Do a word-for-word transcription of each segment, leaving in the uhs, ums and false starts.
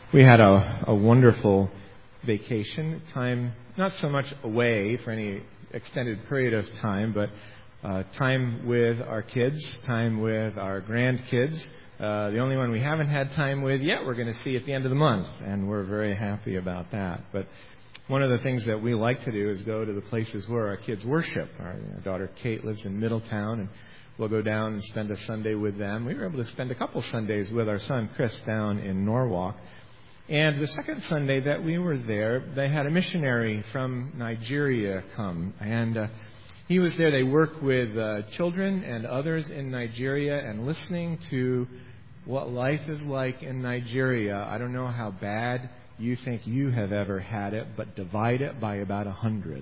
We had a, a wonderful vacation, time not so much away for any extended period of time, but uh, time with our kids, time with our grandkids. Uh, the only one we haven't had time with yet, we're going to see at the end of the month, and we're very happy about that. But one of the things that we like to do is go to the places where our kids worship. Our, our daughter Kate lives in Middletown, and we'll go down and spend a Sunday with them. We were able to spend a couple Sundays with our son Chris down in Norwalk. And the second Sunday that we were there, they had a missionary from Nigeria come. And uh, he was there. They work with uh, children and others in Nigeria, and listening to what life is like in Nigeria. I don't know how bad you think you have ever had it, but divide it by about a hundred.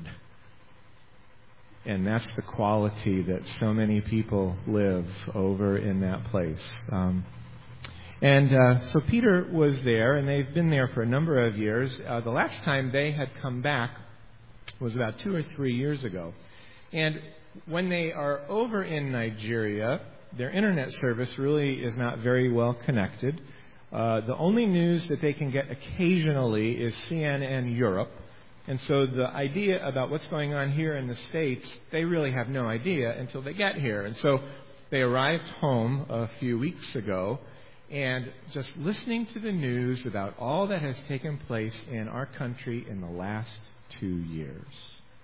And that's the quality that so many people live over in that place. Um, And uh, so Peter was there, and they've been there for a number of years. Uh, the last time they had come back was about two or three years ago. And when they are over in Nigeria, their internet service really is not very well connected. Uh, the only news that they can get occasionally is C N N Europe. And so the idea about what's going on here in the States, they really have no idea until they get here. And so they arrived home a few weeks ago, and just listening to the news about all that has taken place in our country in the last two years.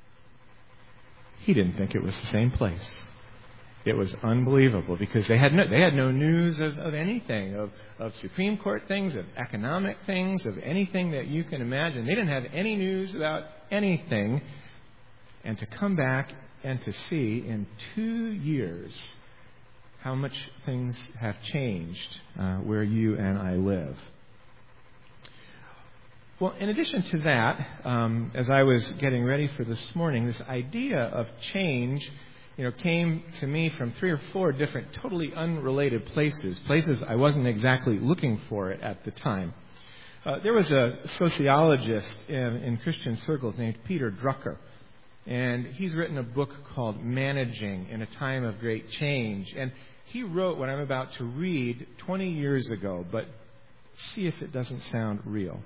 He didn't think it was the same place. It was unbelievable because they had no, they had no news of, of anything, of, of Supreme Court things, of economic things, of anything that you can imagine. They didn't have any news about anything. And to come back and to see in two years how much things have changed uh, where you and I live. Well, in addition to that, um, as I was getting ready for this morning, this idea of change, you know, came to me from three or four different totally unrelated places, places I wasn't exactly looking for it at the time. Uh, there was a sociologist in, in Christian circles named Peter Drucker. And he's written a book called Managing in a Time of Great Change. And he wrote what I'm about to read twenty years ago, but see if it doesn't sound real.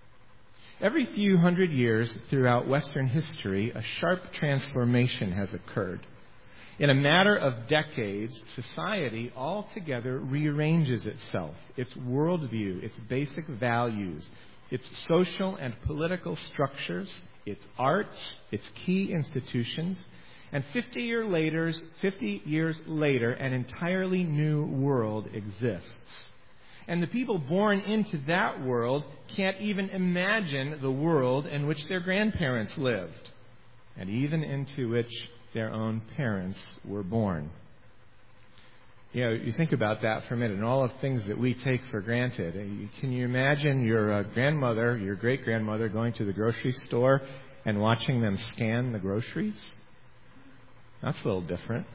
Every few hundred years throughout Western history, a sharp transformation has occurred. In a matter of decades, society altogether rearranges itself, its worldview, its basic values, its social and political structures, its arts, its key institutions, and fifty years later, fifty years later, an entirely new world exists. And the people born into that world can't even imagine the world in which their grandparents lived, and even into which their own parents were born. You know, you think about that for a minute, and all the things that we take for granted. Can you imagine your uh, grandmother, your great-grandmother, going to the grocery store and watching them scan the groceries? That's a little different.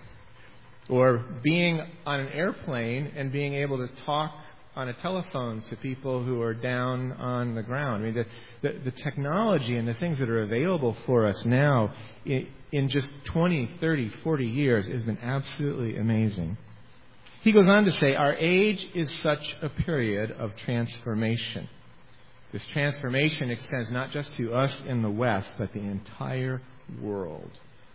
Or being on an airplane and being able to talk on a telephone to people who are down on the ground. I mean, the, the, the technology and the things that are available for us now in, in just twenty, thirty, forty years has been absolutely amazing. He goes on to say, our age is such a period of transformation. This transformation extends not just to us in the West, but the entire world.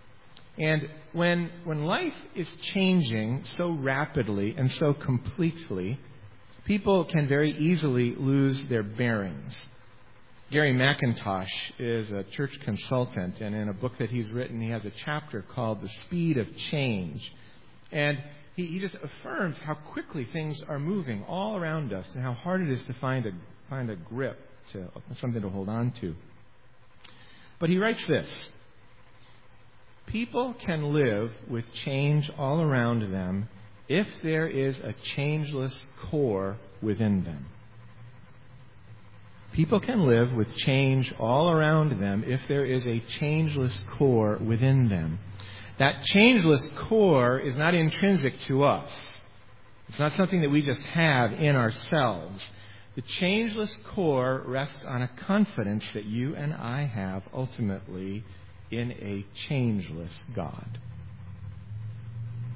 And when when life is changing so rapidly and so completely, people can very easily lose their bearings. Gary McIntosh is a church consultant, and in a book that he's written, he has a chapter called The Speed of Change. And he, he just affirms how quickly things are moving all around us and how hard it is to find a find a grip, to something to hold on to. But he writes this: people can live with change all around them if there is a changeless core within them. People can live with change all around them if there is a changeless core within them. That changeless core is not intrinsic to us. It's not something that we just have in ourselves. The changeless core rests on a confidence that you and I have ultimately in a changeless God.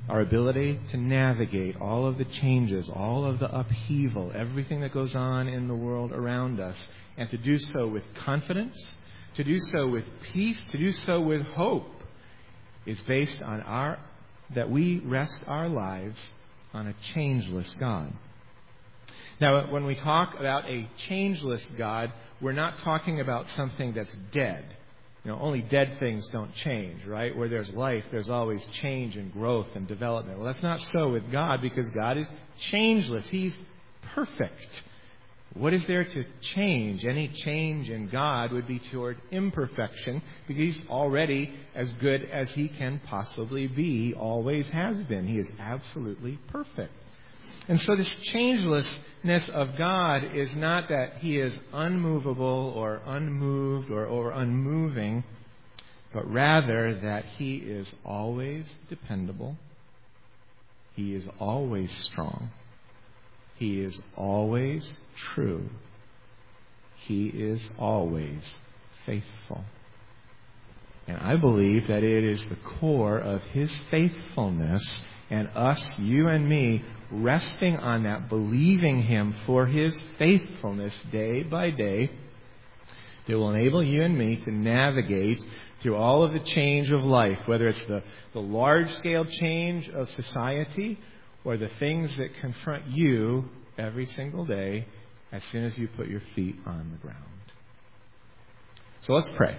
our ability to navigate all of the changes, all of the upheaval, everything that goes on in the world around us, and to do so with confidence, to do so with peace, to do so with hope, is based on our that we rest our lives on a changeless God. Now, when we talk about a changeless God, we're not talking about something that's dead. You know, only dead things don't change, right? Where there's life, there's always change and growth and development. Well, that's not so with God, because God is changeless. He's perfect. What is there to change? Any change in God would be toward imperfection, because He's already as good as He can possibly be, always has been. He is absolutely perfect. And so this changelessness of God is not that He is unmovable or unmoved or, or unmoving, but rather that He is always dependable. He is always strong. He is always true. He is always faithful. And I believe that it is the core of His faithfulness, and us, you and me, resting on that, believing Him for His faithfulness day by day, that will enable you and me to navigate through all of the change of life, whether it's the, the large-scale change of society or the things that confront you every single day as soon as you put your feet on the ground. So let's pray.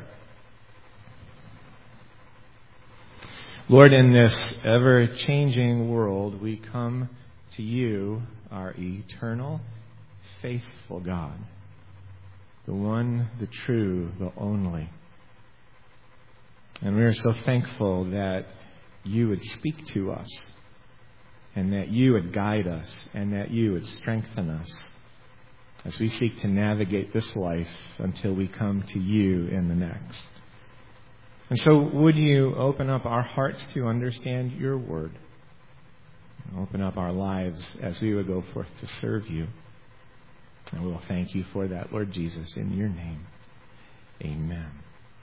Lord, in this ever-changing world, we come to You, our eternal, faithful God, the one, the true, the only. And we are so thankful that You would speak to us, and that You would guide us, and that You would strengthen us as we seek to navigate this life until we come to You in the next. And so would You open up our hearts to understand Your word? Open up our lives as we would go forth to serve You. And we will thank You for that, Lord Jesus, in Your name. Amen.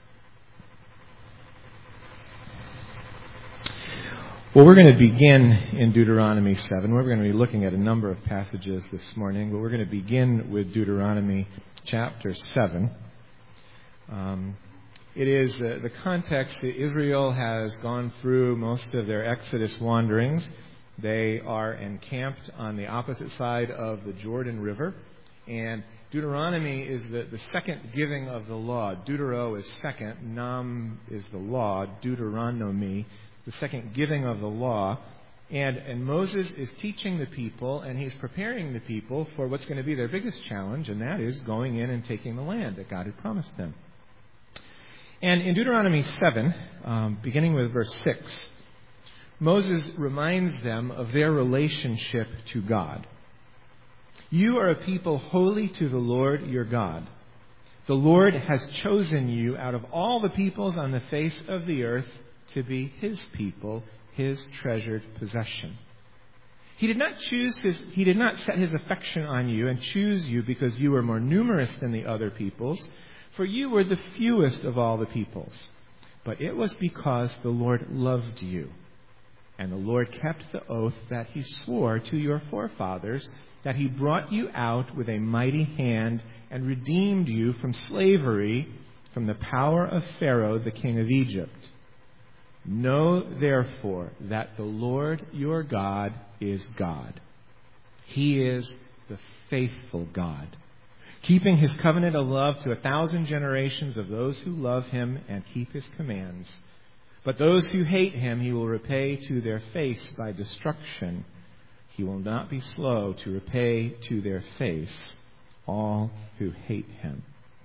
Well, we're going to begin in Deuteronomy seven. We're going to be looking at a number of passages this morning, but we're going to begin with Deuteronomy chapter seven. Um, it is uh, the context that Israel has gone through most of their Exodus wanderings. They are encamped on the opposite side of the Jordan River, and Deuteronomy is the, the second giving of the law. Deutero is second, Nam is the law, Deuteronomy, the second giving of the law. And, and Moses is teaching the people, and he's preparing the people for what's going to be their biggest challenge, and that is going in and taking the land that God had promised them. And in Deuteronomy seven, um, beginning with verse six, Moses reminds them of their relationship to God. You are a people holy to the Lord your God. The Lord has chosen you out of all the peoples on the face of the earth to be His people, His treasured possession. He did not choose his, He did not set His affection on you and choose you because you were more numerous than the other peoples, for you were the fewest of all the peoples. But it was because the Lord loved you. And the Lord kept the oath that He swore to your forefathers, that He brought you out with a mighty hand and redeemed you from slavery, from the power of Pharaoh, the king of Egypt. Know, therefore, that the Lord your God is God. He is the faithful God, keeping His covenant of love to a thousand generations of those who love Him and keep His commands. But those who hate Him He will repay to their face by destruction. He will not be slow to repay to their face all who hate Him.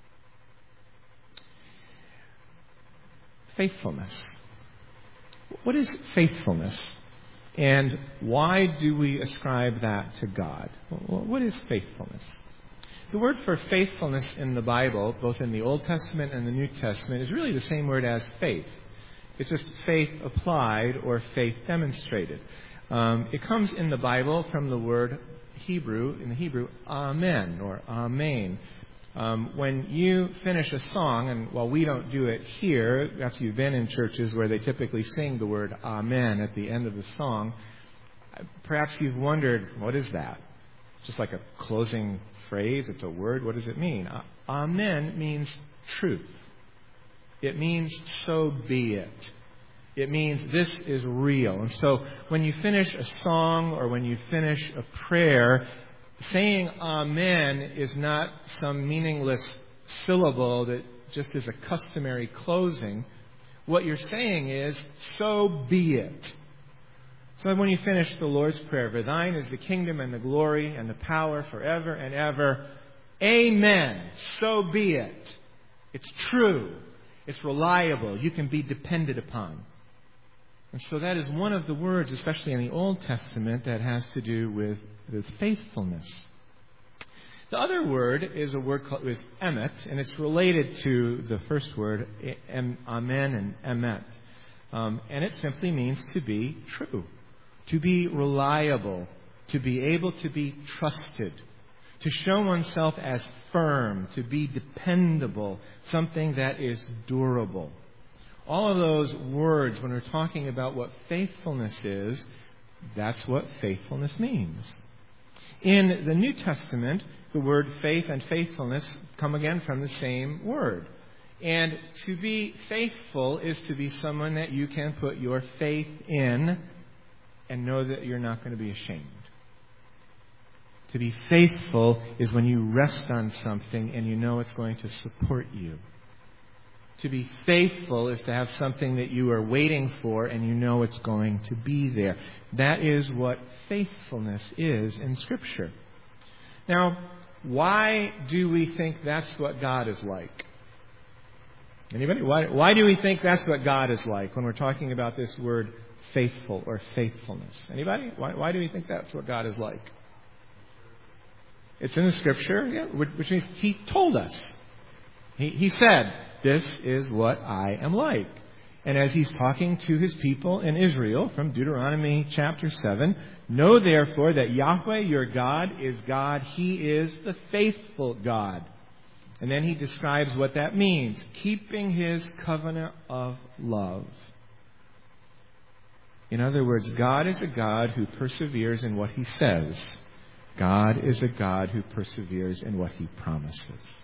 Faithfulness. What is faithfulness? And why do we ascribe that to God? Well, what is faithfulness? The word for faithfulness in the Bible, both in the Old Testament and the New Testament, is really the same word as faith. It's just faith applied or faith demonstrated. Um, it comes in the Bible from the word Hebrew, in the Hebrew, amen or amen. Um, when you finish a song, and while we don't do it here, after you've been in churches where they typically sing the word Amen at the end of the song, perhaps you've wondered, what is that? Just like a closing phrase, it's a word, what does it mean? Amen means truth. It means so be it. It means this is real. And so when you finish a song or when you finish a prayer, saying Amen is not some meaningless syllable that just is a customary closing. What you're saying is, so be it. So when you finish the Lord's Prayer, for thine is the kingdom and the glory and the power forever and ever. Amen. So be it. It's true. It's reliable. You can be depended upon. And so that is one of the words, especially in the Old Testament, that has to do with, with faithfulness. The other word is a word called is emet, and it's related to the first word, em, amen and emet. Um, and it simply means to be true, to be reliable, to be able to be trusted, to show oneself as firm, to be dependable, something that is durable. All of those words, when we're talking about what faithfulness is, that's what faithfulness means. In the New Testament, the word faith and faithfulness come again from the same word. And to be faithful is to be someone that you can put your faith in and know that you're not going to be ashamed. To be faithful is when you rest on something and you know it's going to support you. To be faithful is to have something that you are waiting for and you know it's going to be there. That is what faithfulness is in Scripture. Now, why do we think that's what God is like? Anybody? Why, why do we think that's what God is like when we're talking about this word faithful or faithfulness? Anybody? Why, why do we think that's what God is like? It's in the Scripture, yeah, which means He told us. He, he said, this is what I am like. And as He's talking to His people in Israel from Deuteronomy chapter seven, know therefore that Yahweh your God is God. He is the faithful God. And then He describes what that means. Keeping His covenant of love. In other words, God is a God who perseveres in what He says. God is a God who perseveres in what He promises.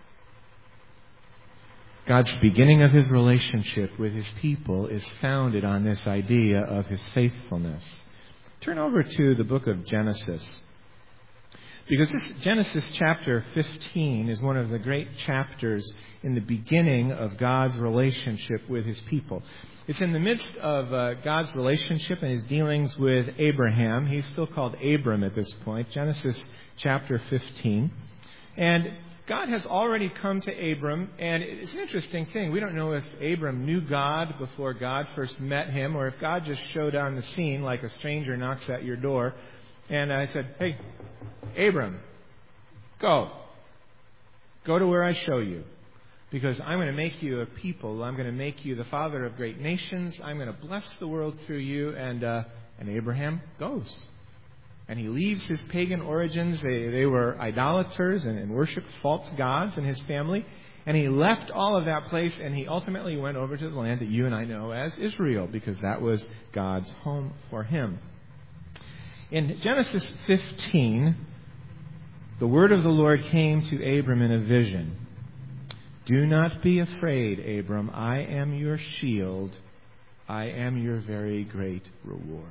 God's beginning of His relationship with His people is founded on this idea of His faithfulness. Turn over to the book of Genesis. Because this Genesis chapter fifteen is one of the great chapters in the beginning of God's relationship with His people. It's in the midst of uh, God's relationship and His dealings with Abraham. He's still called Abram at this point. Genesis chapter fifteen. And God has already come to Abram, and it's an interesting thing. We don't know if Abram knew God before God first met him, or if God just showed on the scene like a stranger knocks at your door. And I said, hey, Abram, go. Go to where I show you. Because I'm going to make you a people. I'm going to make you the father of great nations. I'm going to bless the world through you. And, uh, and Abraham goes. And he leaves his pagan origins. They, they were idolaters and, and worshipped false gods in his family. And he left all of that place and he ultimately went over to the land that you and I know as Israel, because that was God's home for him. In Genesis fifteen, the word of the Lord came to Abram in a vision. Do not be afraid, Abram. I am your shield. I am your very great reward.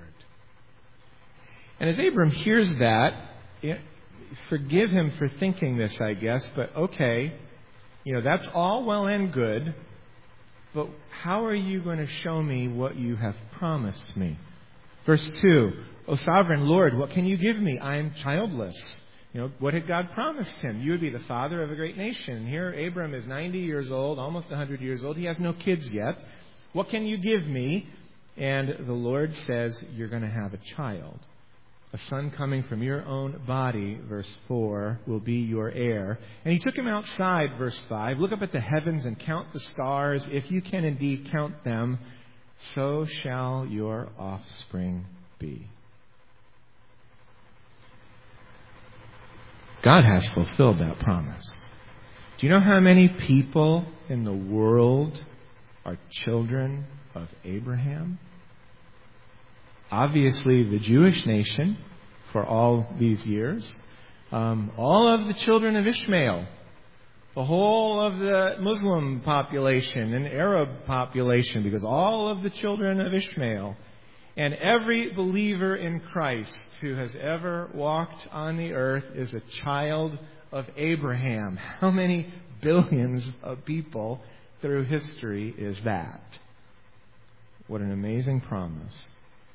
And as Abram hears that, it, forgive him for thinking this, I guess, but okay, you know, that's all well and good, but how are you going to show me what you have promised me? Verse two, O sovereign Lord, what can you give me? I am childless. You know, what had God promised him? You would be the father of a great nation. Here, Abram is ninety years old, almost one hundred years old. He has no kids yet. What can you give me? And the Lord says, you're going to have a child. A son coming from your own body, verse four, will be your heir. And he took him outside, verse five. Look up at the heavens and count the stars. If you can indeed count them, so shall your offspring be. God has fulfilled that promise. Do you know how many people in the world are children of Abraham? Obviously, the Jewish nation for all these years. Um, all of the children of Ishmael. The whole of the Muslim population and Arab population, because all of the children of Ishmael and every believer in Christ who has ever walked on the earth is a child of Abraham. How many billions of people through history is that? What an amazing promise.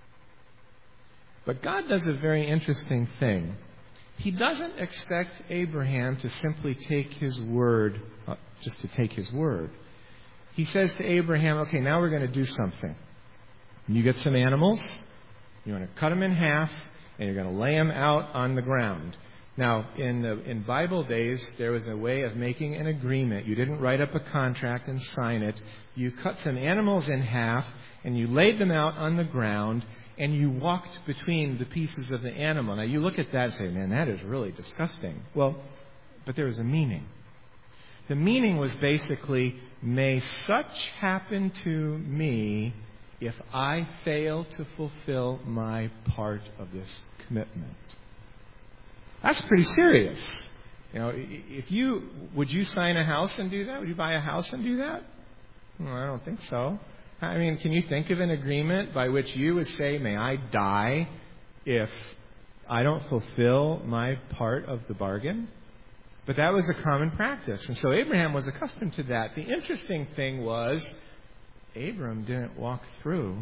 But God does a very interesting thing. He doesn't expect Abraham to simply take his word, uh, just to take his word. He says to Abraham, okay, now we're going to do something. You get some animals, you're going to cut them in half, and you're going to lay them out on the ground. Now, in the, in Bible days, there was a way of making an agreement. You didn't write up a contract and sign it. You cut some animals in half, and you laid them out on the ground, and you walked between the pieces of the animal. Now, you look at that and say, man, that is really disgusting. Well, but there was a meaning. The meaning was basically, may such happen to me if I fail to fulfill my part of this commitment. That's pretty serious. You know, if you, would you sign a house and do that? Would you buy a house and do that? Well, I don't think so. I mean, can you think of an agreement by which you would say, may I die if I don't fulfill my part of the bargain? But that was a common practice. And so Abraham was accustomed to that. The interesting thing was, Abram didn't walk through.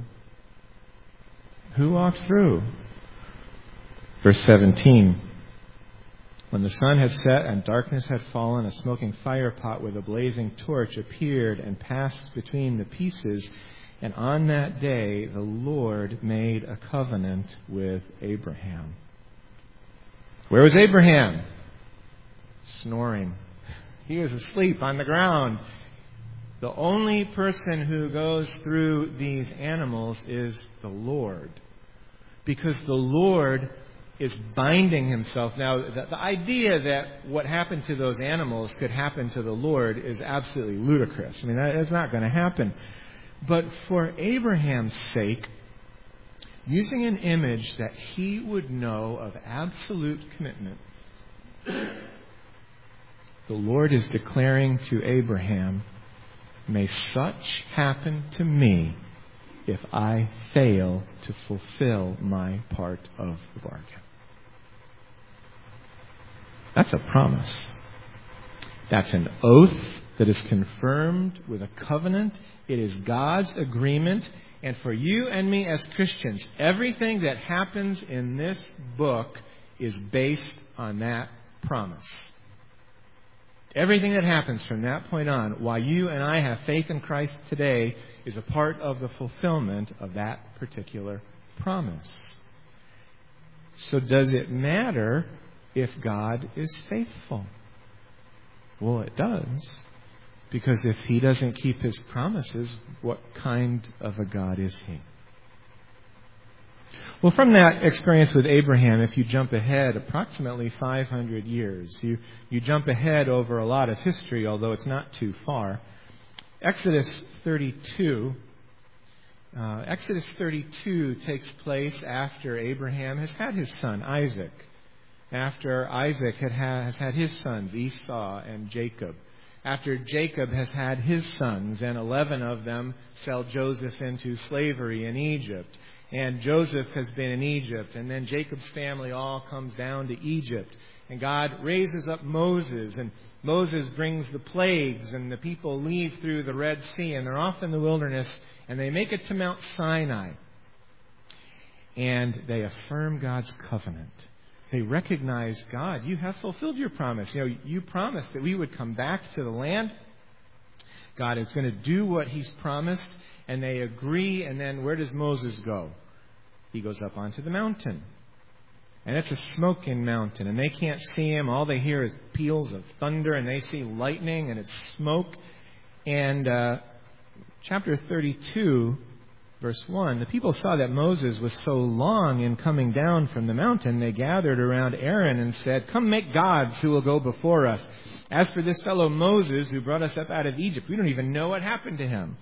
Who walked through? Verse seventeen. When the sun had set and darkness had fallen, a smoking fire pot with a blazing torch appeared and passed between the pieces. And on that day, the Lord made a covenant with Abraham. Where was Abraham? Snoring. He was asleep on the ground. The only person who goes through these animals is the Lord. Because the Lord is binding himself. Now, the, the idea that what happened to those animals could happen to the Lord is absolutely ludicrous. I mean, that is not going to happen. But for Abraham's sake, using an image that he would know of absolute commitment, the Lord is declaring to Abraham, may such happen to me if I fail to fulfill my part of the bargain. That's a promise. That's an oath that is confirmed with a covenant. It is God's agreement. And for you and me as Christians, everything that happens in this book is based on that promise. Everything that happens from that point on, while you and I have faith in Christ today, is a part of the fulfillment of that particular promise. So does it matter if God is faithful? Well, it does. Because if He doesn't keep His promises, what kind of a God is He? Well, from that experience with Abraham, if you jump ahead approximately five hundred years, you, you jump ahead over a lot of history, although it's not too far. Exodus thirty-two. Uh, Exodus thirty-two takes place after Abraham has had his son, Isaac. After Isaac had ha- has had his sons, Esau and Jacob. After Jacob has had his sons, and eleven of them sell Joseph into slavery in Egypt. And Joseph has been in Egypt. And then Jacob's family all comes down to Egypt. And God raises up Moses. And Moses brings the plagues. And the people leave through the Red Sea. And they're off in the wilderness. And they make it to Mount Sinai. And they affirm God's covenant. They recognize, God, you have fulfilled your promise. You know, you promised that we would come back to the land. God is going to do what He's promised. And they agree. And then where does Moses go? He goes up onto the mountain. And it's a smoking mountain. And they can't see him. All they hear is peals of thunder. And they see lightning and it's smoke. And uh, chapter thirty-two Verse one, the people saw that Moses was so long in coming down from the mountain, they gathered around Aaron and said, "Come make gods who will go before us. As for this fellow Moses who brought us up out of Egypt, we don't even know what happened to him."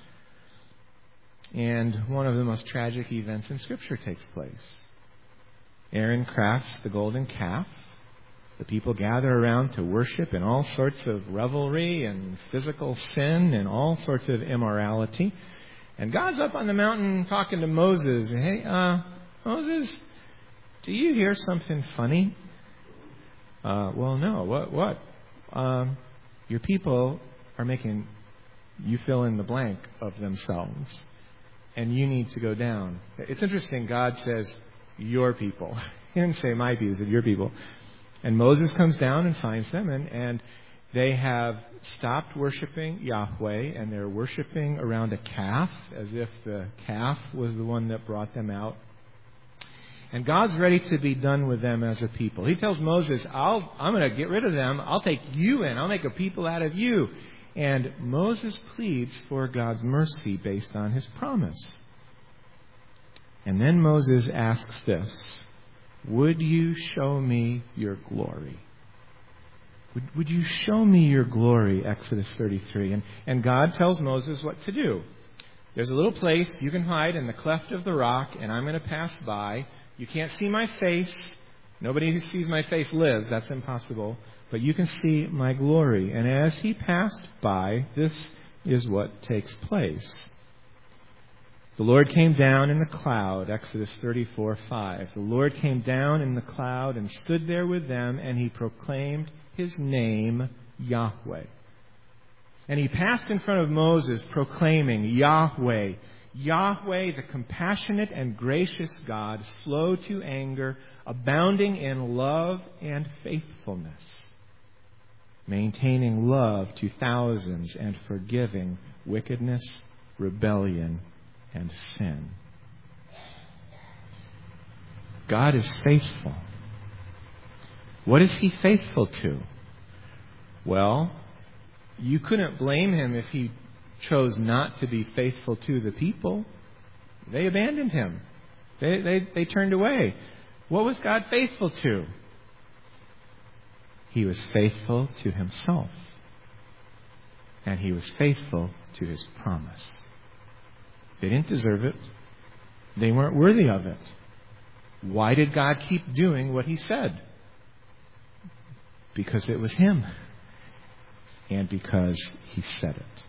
And one of the most tragic events in Scripture takes place. Aaron crafts the golden calf. The people gather around to worship in all sorts of revelry and physical sin and all sorts of immorality. And God's up on the mountain talking to Moses. Hey, uh, Moses, do you hear something funny? Uh, well, no. What? What? Um, your people are making you fill in the blank of themselves. And you need to go down. It's interesting. God says, your people. He didn't say my people. He said, your people. And Moses comes down and finds them. And, and they have stopped worshiping Yahweh, and they're worshiping around a calf, as if the calf was the one that brought them out. And God's ready to be done with them as a people. He tells Moses, I'll, I'm going to get rid of them. I'll take you in. I'll make a people out of you. And Moses pleads for God's mercy based on his promise. And then Moses asks this, would you show me your glory? Would, would you show me your glory? Exodus thirty-three. And, and God tells Moses what to do. There's a little place you can hide in the cleft of the rock, and I'm going to pass by. You can't see my face. Nobody who sees my face lives. That's impossible. But you can see my glory. And as he passed by, this is what takes place. The Lord came down in the cloud, Exodus thirty-four five. The Lord came down in the cloud and stood there with them, and he proclaimed his name, Yahweh. And he passed in front of Moses, proclaiming, Yahweh, Yahweh, the compassionate and gracious God, slow to anger, abounding in love and faithfulness, maintaining love to thousands and forgiving wickedness, rebellion, and sin. God is faithful. What is he faithful to? Well, you couldn't blame him if he chose not to be faithful to the people. They abandoned him. They, they, they turned away. What was God faithful to? He was faithful to himself. And he was faithful to his promise. They didn't deserve it. They weren't worthy of it. Why did God keep doing what he said? Because it was him. And because he said it.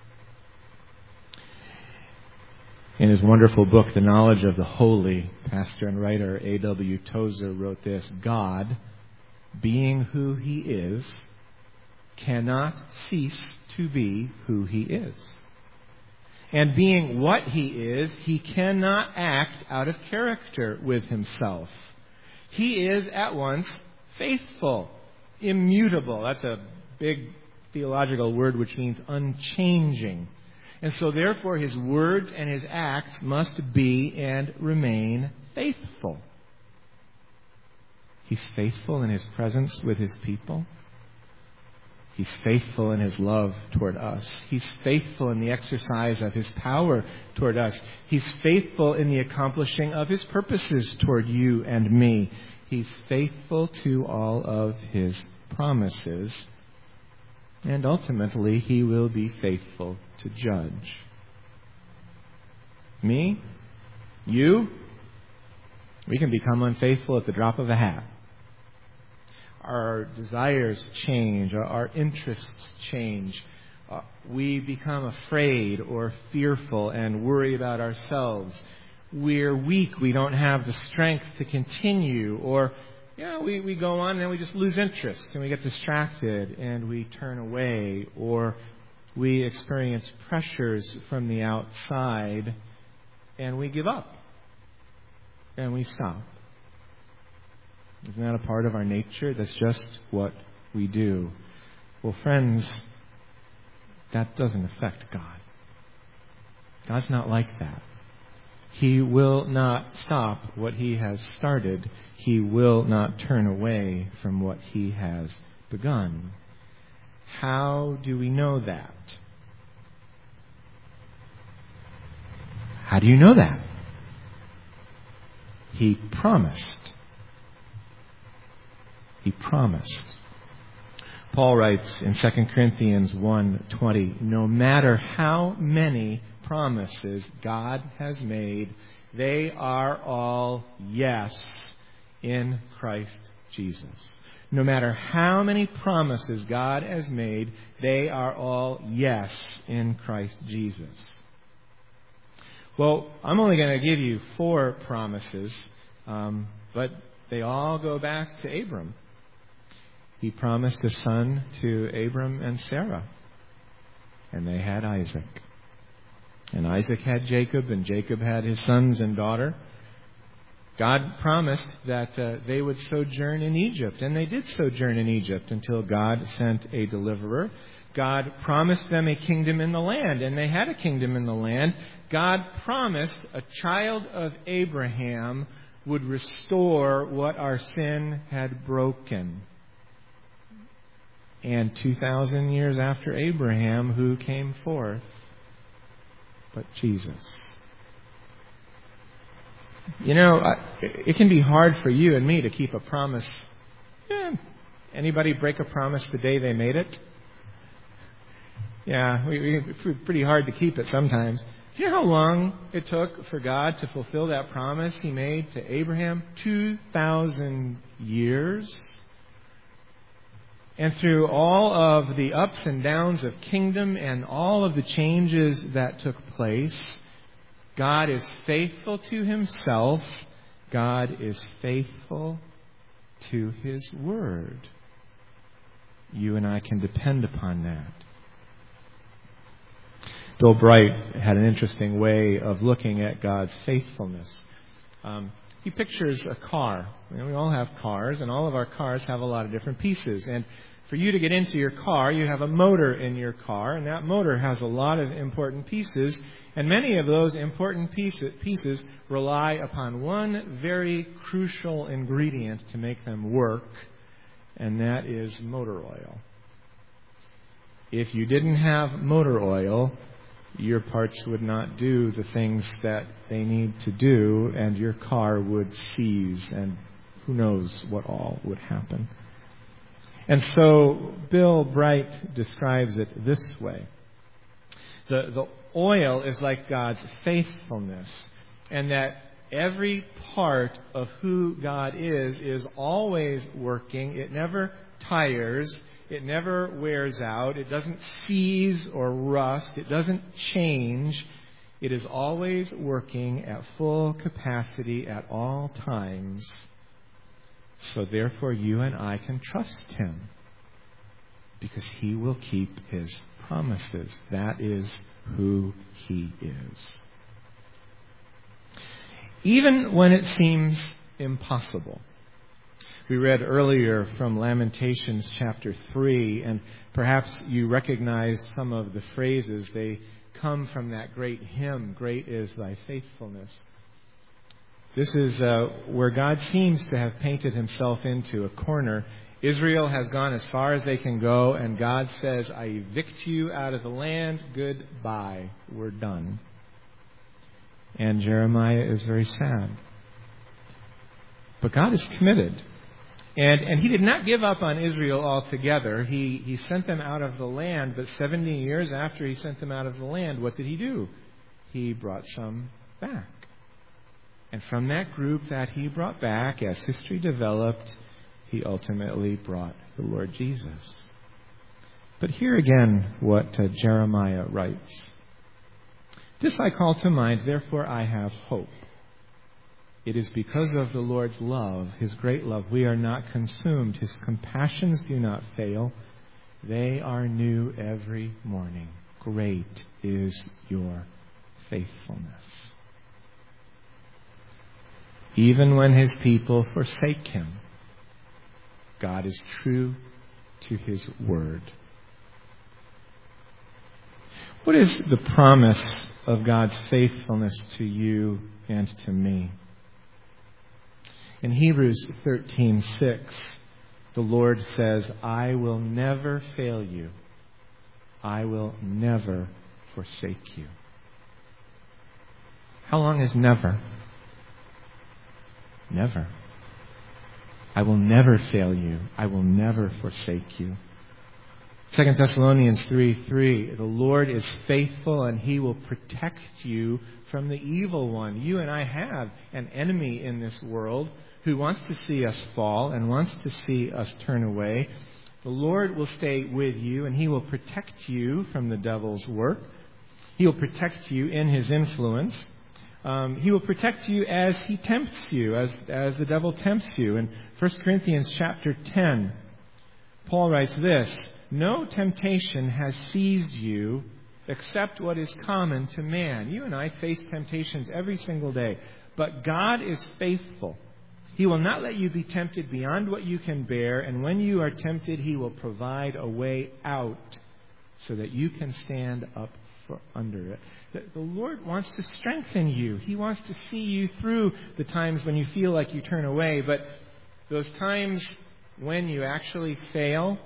In his wonderful book, The Knowledge of the Holy, pastor and writer A W Tozer wrote this, God, being who he is, cannot cease to be who he is. And being what he is, he cannot act out of character with himself. He is at once faithful, immutable. That's a big theological word which means unchanging. And so therefore his words and his acts must be and remain faithful. He's faithful in his presence with his people. He's faithful in his love toward us. He's faithful in the exercise of his power toward us. He's faithful in the accomplishing of his purposes toward you and me. He's faithful to all of his promises. And ultimately, he will be faithful to judge. Me? You? We can become unfaithful at the drop of a hat. Our desires change. Our interests change. Uh, we become afraid or fearful and worry about ourselves. We're weak. We don't have the strength to continue. Or, yeah, we, we go on and we just lose interest and we get distracted and we turn away. Or we experience pressures from the outside and we give up and we stop. Isn't that a part of our nature? That's just what we do. Well, friends, that doesn't affect God. God's not like that. He will not stop what he has started. He will not turn away from what he has begun. How do we know that? How do do you know that? He promised. He promised. Paul writes in Second Corinthians one twenty, no matter how many promises God has made, they are all yes in Christ Jesus. No matter how many promises God has made, they are all yes in Christ Jesus. Well, I'm only going to give you four promises, um, but they all go back to Abram. He promised a son to Abram and Sarah, and they had Isaac. And Isaac had Jacob, and Jacob had his sons and daughter. God promised that uh, they would sojourn in Egypt, and they did sojourn in Egypt until God sent a deliverer. God promised them a kingdom in the land, and they had a kingdom in the land. God promised a child of Abraham would restore what our sin had broken. And two thousand years after Abraham, who came forth? But Jesus. You know, it can be hard for you and me to keep a promise. Yeah. Anybody break a promise the day they made it? Yeah, we, we, it's pretty hard to keep it sometimes. Do you know how long it took for God to fulfill that promise He made to Abraham? Two thousand years. And through all of the ups and downs of kingdom and all of the changes that took place, God is faithful to Himself. God is faithful to His Word. You and I can depend upon that. Bill Bright had an interesting way of looking at God's faithfulness. Um, he pictures a car. You know, we all have cars, and all of our cars have a lot of different pieces. And for you to get into your car, you have a motor in your car, and that motor has a lot of important pieces. And many of those important pieces rely upon one very crucial ingredient to make them work, and that is motor oil. If you didn't have motor oil, your parts would not do the things that they need to do, and your car would seize, and who knows what all would happen. And so Bill Bright describes it this way. The, the oil is like God's faithfulness, and that every part of who God is is always working. It never tires. It never wears out. It doesn't seize or rust. It doesn't change. It is always working at full capacity at all times. So therefore you and I can trust Him, because He will keep His promises. That is who He is. Even when it seems impossible. We read earlier from Lamentations chapter three, and perhaps you recognize some of the phrases. They come from that great hymn, Great is Thy Faithfulness. This is uh, where God seems to have painted Himself into a corner. Israel has gone as far as they can go, and God says, I evict you out of the land. Goodbye. We're done. And Jeremiah is very sad. But God is committed. And and He did not give up on Israel altogether. He, he sent them out of the land, but seventy years after He sent them out of the land, what did He do? He brought some back. And from that group that He brought back, as history developed, He ultimately brought the Lord Jesus. But here again what uh, Jeremiah writes. This I call to mind, therefore I have hope. It is because of the Lord's love, His great love, we are not consumed. His compassions do not fail. They are new every morning. Great is your faithfulness. Even when His people forsake Him, God is true to His word. What is the promise of God's faithfulness to you and to me? In Hebrews thirteen six, the Lord says, I will never fail you. I will never forsake you. How long is never? Never. I will never fail you. I will never forsake you. Second Thessalonians three three, the Lord is faithful and He will protect you from the evil one. You and I have an enemy in this world who wants to see us fall and wants to see us turn away. The Lord will stay with you and He will protect you from the devil's work. He will protect you in his influence. Um, he will protect you as he tempts you, as, as the devil tempts you. In First Corinthians chapter ten, Paul writes this, "No temptation has seized you except what is common to man." You and I face temptations every single day. But God is faithful. He will not let you be tempted beyond what you can bear. And when you are tempted, He will provide a way out so that you can stand up for under it. The, the Lord wants to strengthen you. He wants to see you through the times when you feel like you turn away. But those times when you actually fail,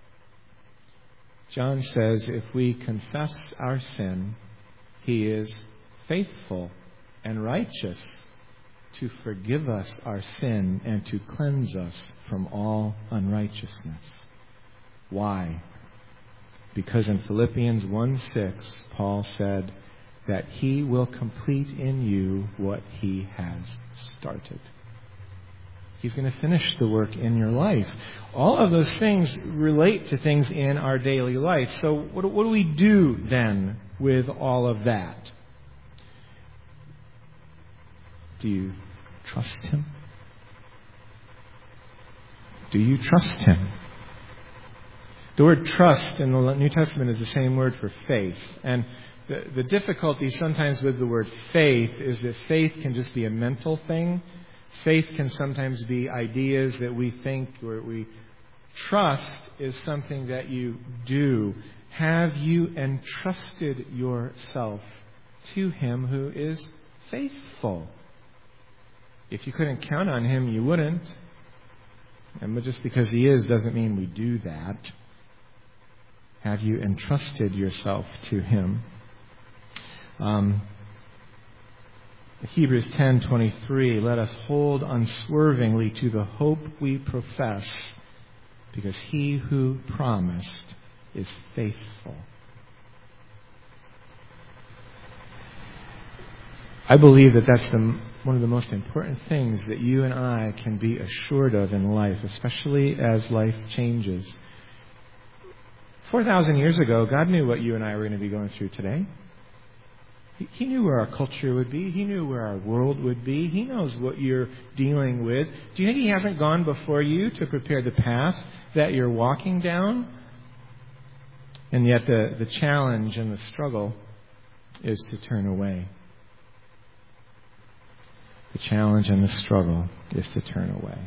John says, if we confess our sin, He is faithful and righteous to forgive us our sin and to cleanse us from all unrighteousness. Why? Because in Philippians one six, Paul said that He will complete in you what He has started. He's going to finish the work in your life. All of those things relate to things in our daily life. So what, what do we do then with all of that? Do you trust Him? Do you trust Him? The word trust in the New Testament is the same word for faith. And the, the difficulty sometimes with the word faith is that faith can just be a mental thing. Faith can sometimes be ideas that we think or we trust is something that you do. Have you entrusted yourself to Him who is faithful? If you couldn't count on Him, you wouldn't. And just because He is doesn't mean we do that. Have you entrusted yourself to Him? Um, Hebrews ten twenty-three, let us hold unswervingly to the hope we profess, because He who promised is faithful. I believe that that's the, one of the most important things that you and I can be assured of in life, especially as life changes. four thousand years ago, God knew what you and I were going to be going through today. He knew where our culture would be. He knew where our world would be. He knows what you're dealing with. Do you think He hasn't gone before you to prepare the path that you're walking down? And yet the, the challenge and the struggle is to turn away. The challenge and the struggle is to turn away.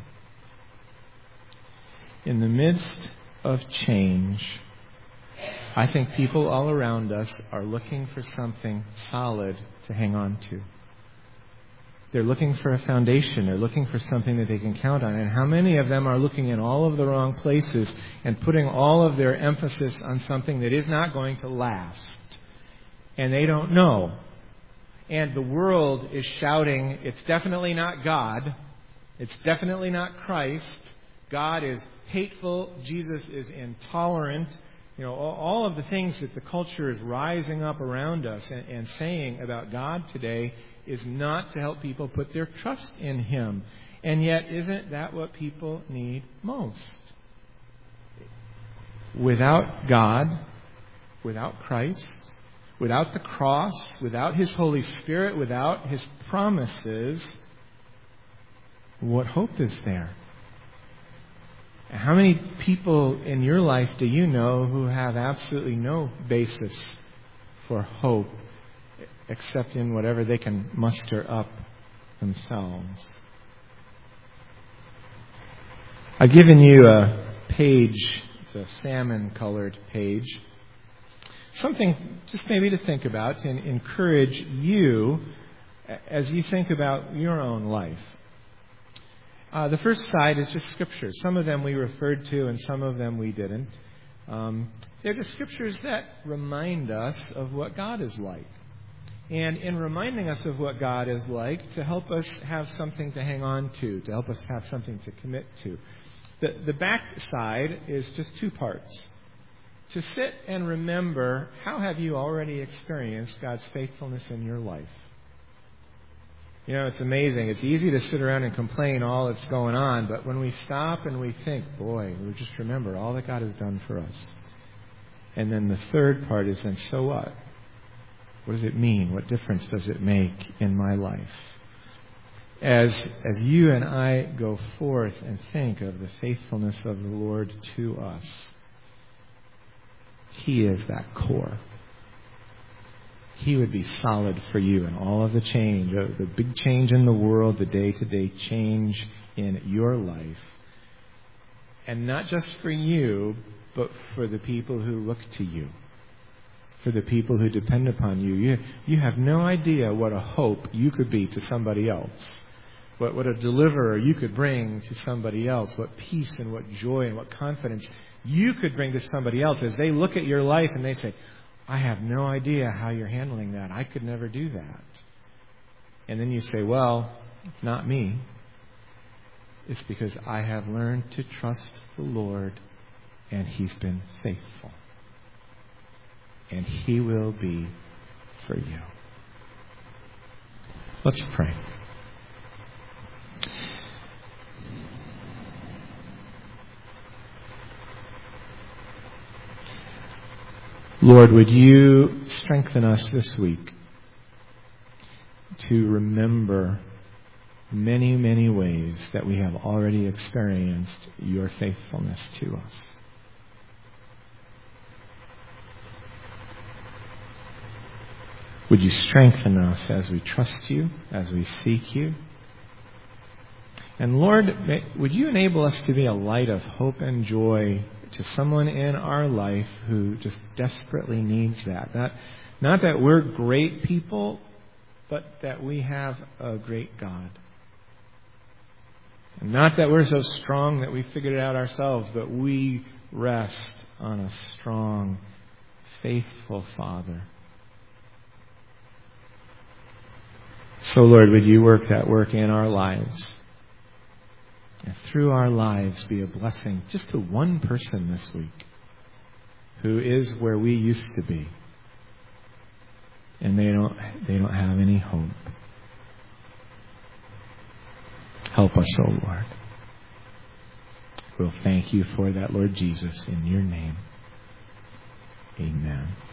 In the midst of change, I think people all around us are looking for something solid to hang on to. They're looking for a foundation. They're looking for something that they can count on. And how many of them are looking in all of the wrong places and putting all of their emphasis on something that is not going to last? And they don't know. And the world is shouting, it's definitely not God. It's definitely not Christ. God is hateful. Jesus is intolerant. You know, all of the things that the culture is rising up around us and, and saying about God today is not to help people put their trust in Him. And yet, isn't that what people need most? Without God, without Christ, without the cross, without His Holy Spirit, without His promises, what hope is there? How many people in your life do you know who have absolutely no basis for hope except in whatever they can muster up themselves? I've given you a page, it's a salmon-colored page, something just maybe to think about and encourage you as you think about your own life. Uh, the first side is just scriptures. Some of them we referred to and some of them we didn't. Um, they're just scriptures that remind us of what God is like. and in reminding us of what God is like, to help us have something to hang on to, to help us have something to commit to. The, the back side is just two parts. To sit and remember, how have you already experienced God's faithfulness in your life? You know, it's amazing. It's easy to sit around and complain all that's going on, but when we stop and we think, boy, we just remember all that God has done for us. And then the third part is then, so what? What does it mean? What difference does it make in my life? As, as you and I go forth and think of the faithfulness of the Lord to us, He is that core. He would be solid for you in all of the change, the big change in the world, the day-to-day change in your life. And not just for you, but for the people who look to you, for the people who depend upon you. You, you have no idea what a hope you could be to somebody else, what, what a deliverer you could bring to somebody else, what peace and what joy and what confidence you could bring to somebody else as they look at your life and they say, I have no idea how you're handling that. I could never do that. And then you say, well, it's not me. It's because I have learned to trust the Lord, and He's been faithful. And He will be for you. Let's pray. Lord, would you strengthen us this week to remember many, many ways that we have already experienced your faithfulness to us. Would you strengthen us as we trust you, as we seek you? And Lord, would you enable us to be a light of hope and joy to someone in our life who just desperately needs that. Not, not that we're great people, but that we have a great God. And not that we're so strong that we figured it out ourselves, but we rest on a strong, faithful Father. So, Lord, would you work that work in our lives? And through our lives be a blessing just to one person this week who is where we used to be. And they don't they don't have any hope. Help us, O Lord. We'll thank you for that, Lord Jesus, in your name. Amen.